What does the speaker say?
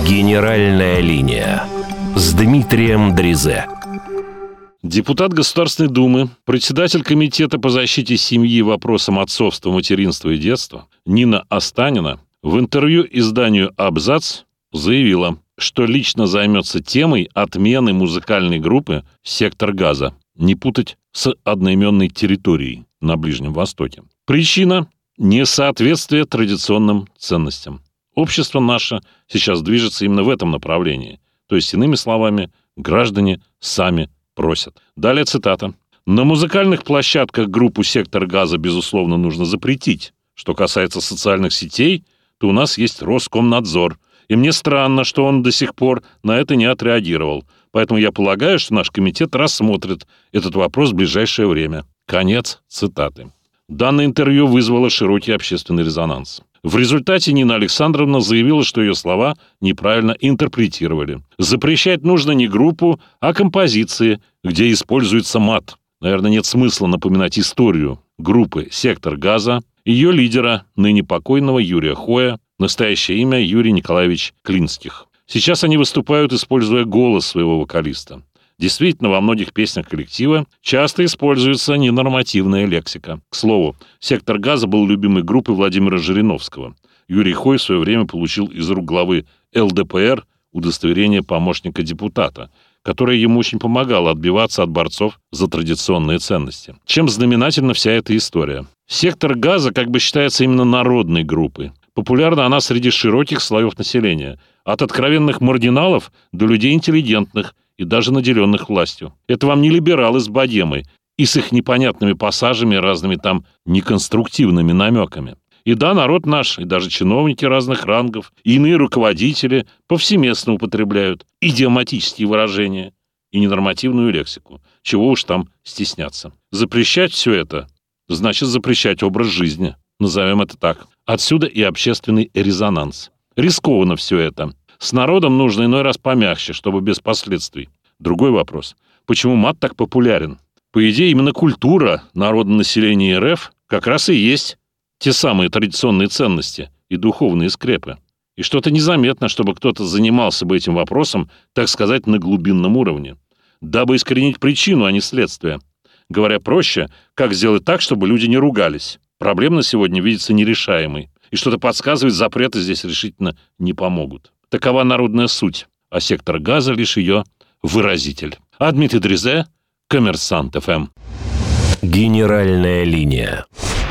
Генеральная линия с Дмитрием Дрезе. Депутат Государственной Думы, председатель Комитета по защите семьи и вопросам отцовства, материнства и детства Нина Останина в интервью изданию «Абзац» заявила, что лично займется темой отмены музыкальной группы «Сектор Газа». Не путать с одноименной территорией на Ближнем Востоке. Причина – несоответствие традиционным ценностям. Общество наше сейчас движется именно в этом направлении. То есть, иными словами, граждане сами просят. Далее цитата. «На музыкальных площадках группу «Сектор Газа», безусловно, нужно запретить. Что касается социальных сетей, то у нас есть Роскомнадзор. И мне странно, что он до сих пор на это не отреагировал. Поэтому я полагаю, что наш комитет рассмотрит этот вопрос в ближайшее время». Конец цитаты. Данное интервью вызвало широкий общественный резонанс. В результате Нина Александровна заявила, что ее слова неправильно интерпретировали. Запрещать нужно не группу, а композиции, где используется мат. Наверное, нет смысла напоминать историю группы «Сектор Газа», ее лидера, ныне покойного Юрия Хоя, настоящее имя Юрий Николаевич Клинских. Сейчас они выступают, используя голос своего вокалиста. Действительно, во многих песнях коллектива часто используется ненормативная лексика. К слову, «Сектор Газа» был любимой группой Владимира Жириновского. Юрий Хой в свое время получил из рук главы ЛДПР удостоверение помощника депутата, которое ему очень помогало отбиваться от борцов за традиционные ценности. Чем знаменательна вся эта история? «Сектор Газа» как бы считается именно народной группой. Популярна она среди широких слоев населения, от откровенных маргиналов до людей интеллигентных и даже наделенных властью. Это вам не либералы с богемой и с их непонятными пассажами и разными там неконструктивными намеками. И да, народ наш, и даже чиновники разных рангов, и иные руководители повсеместно употребляют идиоматические выражения и ненормативную лексику. Чего уж там стесняться. Запрещать все это значит запрещать образ жизни. Назовем это так. Отсюда и общественный резонанс. Рискованно все это. С народом нужно иной раз помягче, чтобы без последствий. Другой вопрос. Почему мат так популярен? По идее, именно культура народонаселения РФ как раз и есть те самые традиционные ценности и духовные скрепы. И что-то незаметно, чтобы кто-то занимался бы этим вопросом, так сказать, на глубинном уровне. Дабы искоренить причину, а не следствие. Говоря проще, как сделать так, чтобы люди не ругались? Проблема на сегодня видится нерешаемой. И что-то подсказывает, запреты здесь решительно не помогут. Такова народная суть, а «Сектор Газа» лишь ее выразитель. А Дмитрий Дрезе, Коммерсант ФМ. Генеральная линия.